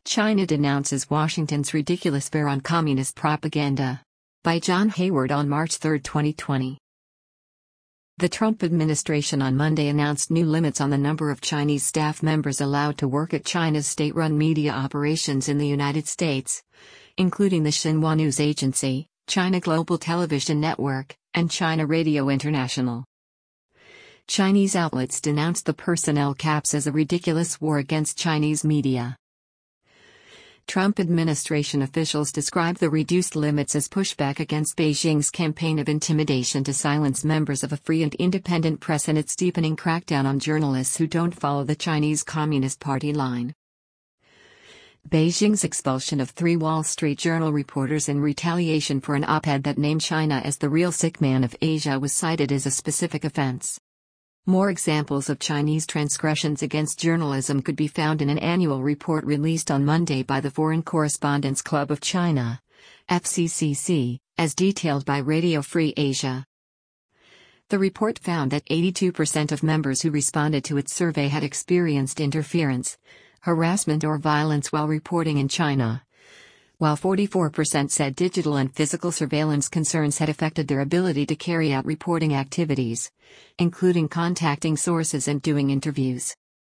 China denounces Washington's ridiculous war on communist propaganda. By John Hayward on March 3, 2020. The Trump administration on Monday announced new limits on the number of Chinese staff members allowed to work at China's state-run media operations in the United States, including the Xinhua News Agency, China Global Television Network, and China Radio International. Chinese outlets denounced the personnel caps as a ridiculous war against Chinese media. Trump administration officials described the reduced limits as pushback against Beijing's campaign of intimidation to silence members of a free and independent press and its deepening crackdown on journalists who don't follow the Chinese Communist Party line. Beijing's expulsion of 3 Wall Street Journal reporters in retaliation for an op-ed that named China as the real sick man of Asia was cited as a specific offense. More examples of Chinese transgressions against journalism could be found in an annual report released on Monday by the Foreign Correspondents Club of China, FCCC, as detailed by Radio Free Asia. The report found that 82% of members who responded to its survey had experienced interference, harassment or violence while reporting in China, while 44% said digital and physical surveillance concerns had affected their ability to carry out reporting activities, including contacting sources and doing interviews.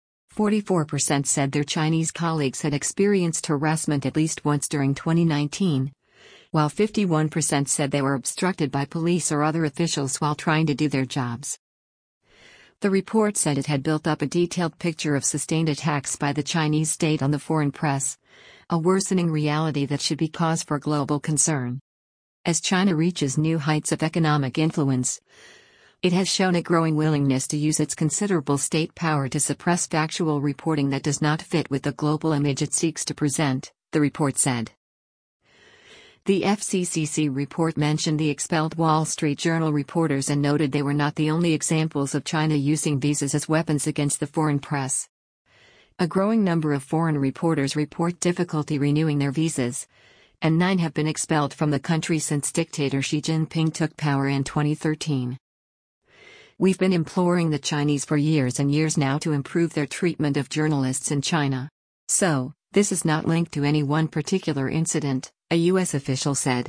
44% said their Chinese colleagues had experienced harassment at least once during 2019, while 51% said they were obstructed by police or other officials while trying to do their jobs. The report said it had built up a detailed picture of sustained attacks by the Chinese state on the foreign press, a worsening reality that should be cause for global concern. As China reaches new heights of economic influence, it has shown a growing willingness to use its considerable state power to suppress factual reporting that does not fit with the global image it seeks to present, the report said. The FCCC report mentioned the expelled Wall Street Journal reporters and noted they were not the only examples of China using visas as weapons against the foreign press. A growing number of foreign reporters report difficulty renewing their visas, and 9 have been expelled from the country since dictator Xi Jinping took power in 2013. We've been imploring the Chinese for years and years now to improve their treatment of journalists in China. So, this is not linked to any one particular incident, a U.S. official said.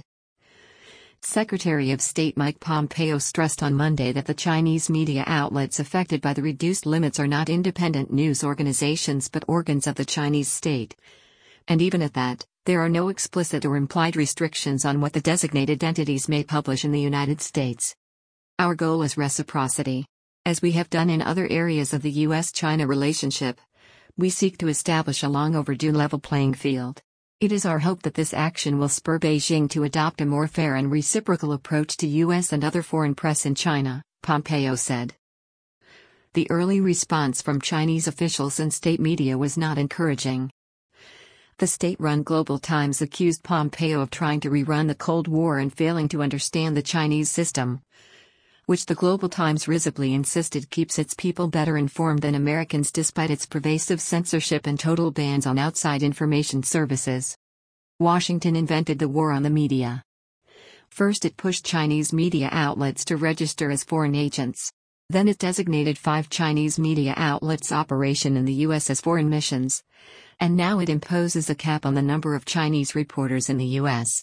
Secretary of State Mike Pompeo stressed on Monday that the Chinese media outlets affected by the reduced limits are not independent news organizations but organs of the Chinese state. And even at that, there are no explicit or implied restrictions on what the designated entities may publish in the United States. Our goal is reciprocity. As we have done in other areas of the U.S.-China relationship, we seek to establish a long overdue level playing field. It is our hope that this action will spur Beijing to adopt a more fair and reciprocal approach to U.S. and other foreign press in China, Pompeo said. The early response from Chinese officials and state media was not encouraging. The state-run Global Times accused Pompeo of trying to rerun the Cold War and failing to understand the Chinese system, which the Global Times risibly insisted keeps its people better informed than Americans despite its pervasive censorship and total bans on outside information services. Washington invented the war on the media. First it pushed Chinese media outlets to register as foreign agents. Then it designated 5 Chinese media outlets operation in the U.S. as foreign missions. And now it imposes a cap on the number of Chinese reporters in the U.S.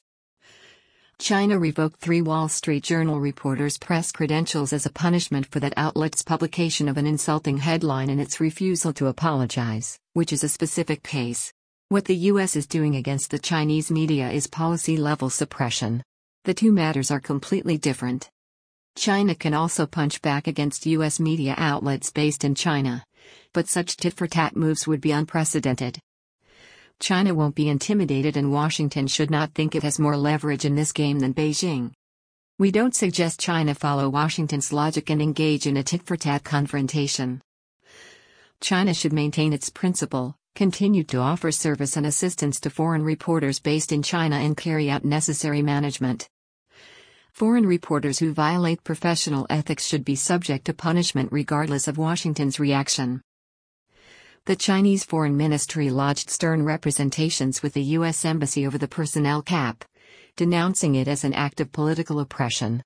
China revoked 3 Wall Street Journal reporters' press credentials as a punishment for that outlet's publication of an insulting headline and its refusal to apologize, which is a specific case. What the U.S. is doing against the Chinese media is policy-level suppression. The two matters are completely different. China can also punch back against U.S. media outlets based in China, but such tit-for-tat moves would be unprecedented. China won't be intimidated and Washington should not think it has more leverage in this game than Beijing. We don't suggest China follow Washington's logic and engage in a tit-for-tat confrontation. China should maintain its principle, continue to offer service and assistance to foreign reporters based in China and carry out necessary management. Foreign reporters who violate professional ethics should be subject to punishment regardless of Washington's reaction. The Chinese Foreign Ministry lodged stern representations with the U.S. Embassy over the personnel cap, denouncing it as an act of political oppression.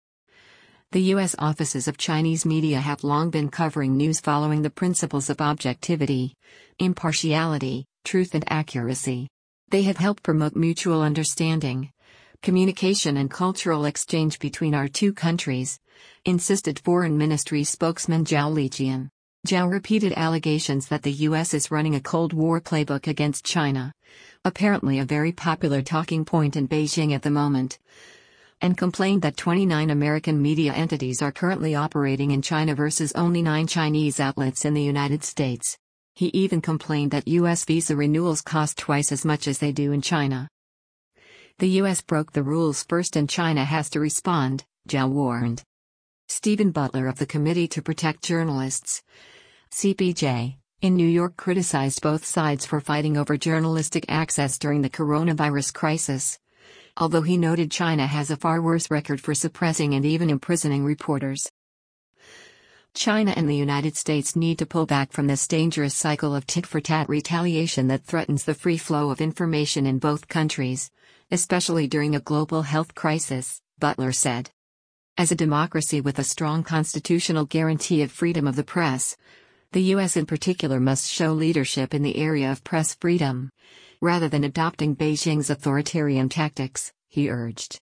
The U.S. offices of Chinese media have long been covering news following the principles of objectivity, impartiality, truth and accuracy. They have helped promote mutual understanding, communication and cultural exchange between our two countries, insisted Foreign Ministry spokesman Zhao Lijian. Zhao repeated allegations that the U.S. is running a Cold War playbook against China, apparently a very popular talking point in Beijing at the moment, and complained that 29 American media entities are currently operating in China versus only 9 Chinese outlets in the United States. He even complained that U.S. visa renewals cost twice as much as they do in China. The U.S. broke the rules first and China has to respond, Zhao warned. Stephen Butler of the Committee to Protect Journalists, CPJ, in New York criticized both sides for fighting over journalistic access during the coronavirus crisis, although he noted China has a far worse record for suppressing and even imprisoning reporters. China and the United States need to pull back from this dangerous cycle of tit-for-tat retaliation that threatens the free flow of information in both countries, especially during a global health crisis, Butler said. As a democracy with a strong constitutional guarantee of freedom of the press, the U.S. in particular must show leadership in the area of press freedom, rather than adopting Beijing's authoritarian tactics, he urged.